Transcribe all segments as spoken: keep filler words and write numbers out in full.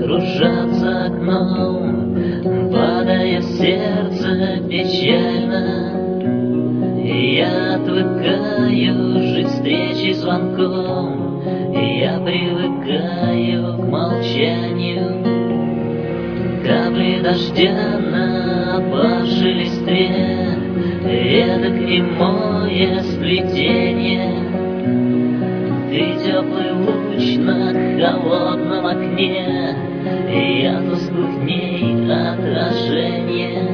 кружат за окном, падая в сердце печально. И я отвыкаю жить встречей звонком, и я привыкаю к молчанию. Капли дождя на опавшей листве, редок и мое сплетение. Ты теплый луч на холодном окне, и я тускней отражение.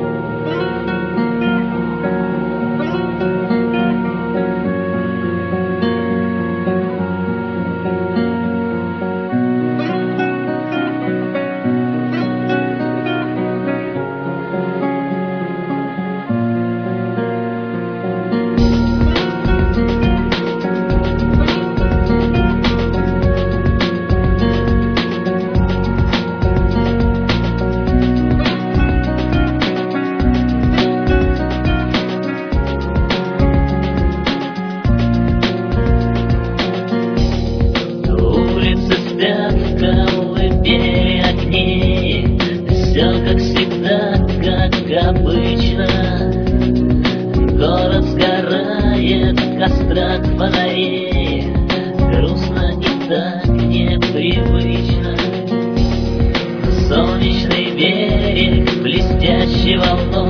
Колыбели огней, все как всегда, как обычно. Город сгорает в кострах фонарей, грустно и так непривычно. Солнечный берег, блестящий волной,